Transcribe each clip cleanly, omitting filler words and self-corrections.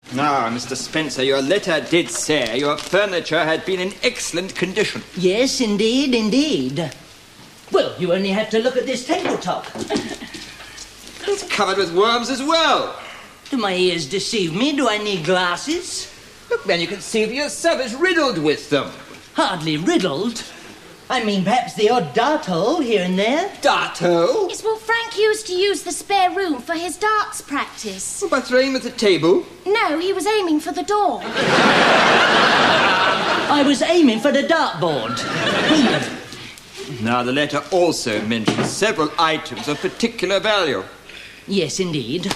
Now, Mr. Spencer, your letter did say your furniture had been in excellent condition. Yes, indeed, indeed. Well, you only have to look at this tabletop. It's covered with worms as well. Do my ears deceive me? Do I need glasses? Look, man, you can see for yourself it's riddled with them. Hardly riddled. I mean, perhaps the odd dart hole here and there. Dart hole? Yes, well, Frank used to use the spare room for his darts practice. By throwing them at the table? No, he was aiming for the door. I was aiming for the dartboard. Now, the letter also mentions several items of particular value. Yes, indeed.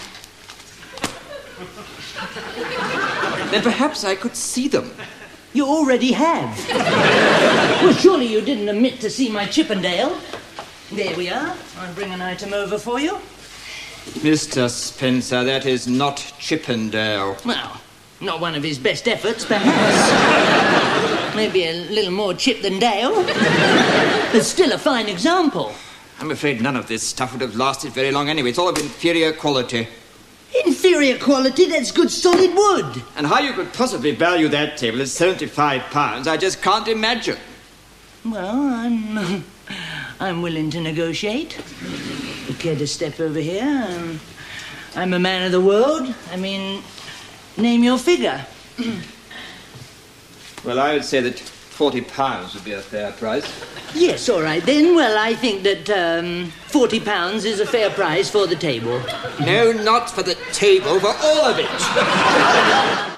Then perhaps I could see them. You already have. Well, surely you didn't omit to see my Chippendale. There we are. I'll bring an item over for you. Mr. Spencer, that is not Chippendale. Well, not one of his best efforts, perhaps. Maybe a little more Chip than Dale. But still a fine example. I'm afraid none of this stuff would have lasted very long anyway. It's all of inferior quality. Inferior quality? That's good solid wood. And how you could possibly value that table at £75, I just can't imagine. Well, I'm willing to negotiate. You care to step over here? I'm a man of the world. I mean, name your figure. Well, I would say that £40 would be a fair price. Yes, all right then. Well, I think that £40 is a fair price for the table. No, not for the table, for all of it.